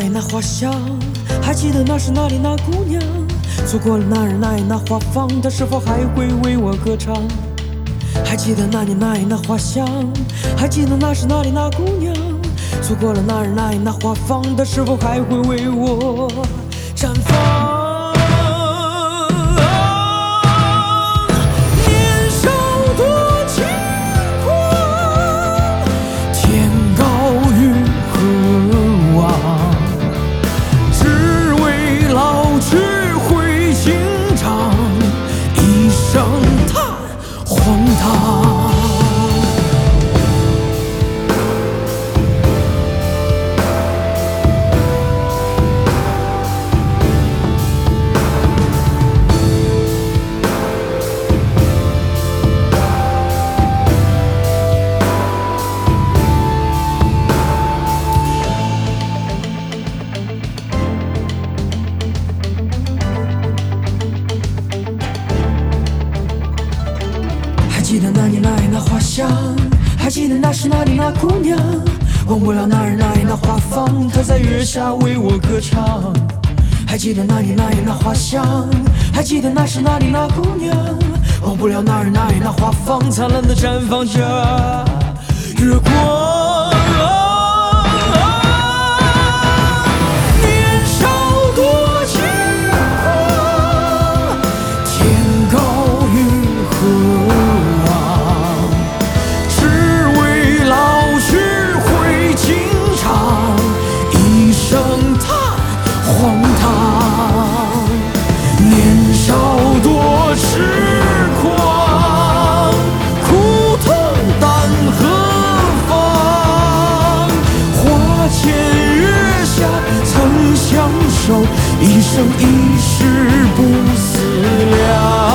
那花香，还记得那是哪里那姑娘？错过了那日那夜那花房，她是否还会为我歌唱？还记得那年那夜那花香，还记得那是哪里那姑娘？错过了那日那夜那花房，她是否还会为我绽放？年少多轻狂，天高云何望？只为老去会情长，一声叹荒唐。还记得那年那夜那花香，还记得那是哪里那姑娘？忘不了那日那夜那花房，她在月下为我歌唱。还记得那年那夜那花香，还记得那是哪里那姑娘？忘不了那日那夜那花房，灿烂的绽放着月光。年少多轻狂，天高云何望？只为老去会情长，一声叹荒唐。年少多痴狂，苦痛担何方？花前月下曾相守，一生一世不思量。